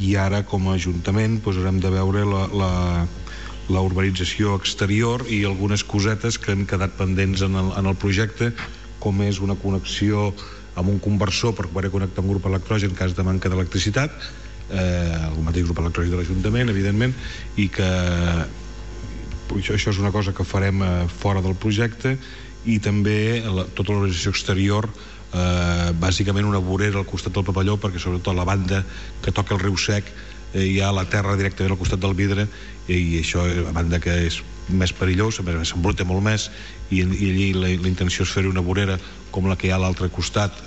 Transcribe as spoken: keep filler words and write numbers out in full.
i ara com a Ajuntament doncs, haurem de veure la, la, la urbanització exterior i algunes cosetes que han quedat pendents en el, en el projecte, com és una connexió amb un conversor per poder connectar un grup electrogen en cas de manca d'electricitat, eh, el mateix grup electrògic de l'Ajuntament, evidentment, i que això, això és una cosa que farem eh, fora del projecte, i també la, tota l'organització exterior, eh, bàsicament una vorera al costat del pavelló, perquè sobretot la banda que toca el riu Sec eh, hi ha la terra directament al costat del vidre, i això, a banda que és més perillós, a més s'embruta molt més, i, i allí la, la intenció és fer una vorera com la que hi ha a l'altre costat,